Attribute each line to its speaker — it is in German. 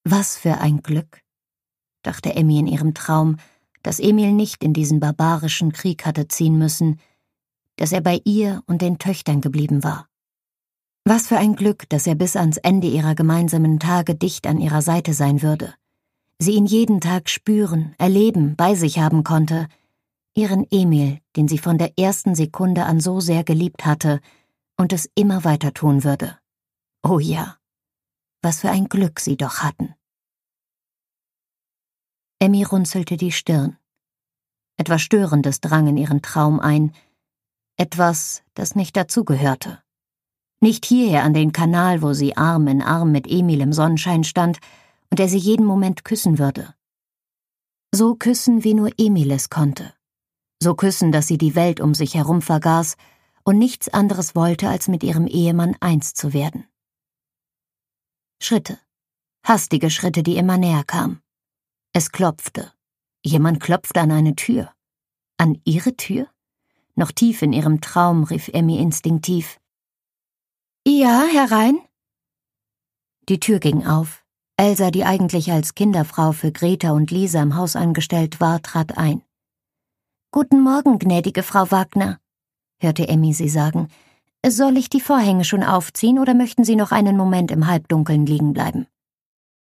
Speaker 1: Was für ein Glück, dachte Emmy in ihrem Traum, dass Emil nicht in diesen barbarischen Krieg hatte ziehen müssen, dass er bei ihr und den Töchtern geblieben war. Was für ein Glück, dass er bis ans Ende ihrer gemeinsamen Tage dicht an ihrer Seite sein würde, sie ihn jeden Tag spüren, erleben, bei sich haben konnte, ihren Emil, den sie von der ersten Sekunde an so sehr geliebt hatte und es immer weiter tun würde. Oh ja, was für ein Glück sie doch hatten. Emmy runzelte die Stirn. Etwas Störendes drang in ihren Traum ein, etwas, das nicht dazugehörte. Nicht hierher an den Kanal, wo sie Arm in Arm mit Emil im Sonnenschein stand und er sie jeden Moment küssen würde. So küssen, wie nur Emil es konnte. So küssen, dass sie die Welt um sich herum vergaß und nichts anderes wollte, als mit ihrem Ehemann eins zu werden. Schritte. Hastige Schritte, die immer näher kamen. Es klopfte. Jemand klopfte an eine Tür. An ihre Tür? Noch tief in ihrem Traum rief Emmy instinktiv: »Ja, herein?« Die Tür ging auf. Elsa, die eigentlich als Kinderfrau für Greta und Lisa im Haus angestellt war, trat ein. »Guten Morgen, gnädige Frau Wagner«, hörte Emmy sie sagen. »Soll ich die Vorhänge schon aufziehen oder möchten Sie noch einen Moment im Halbdunkeln liegen bleiben?«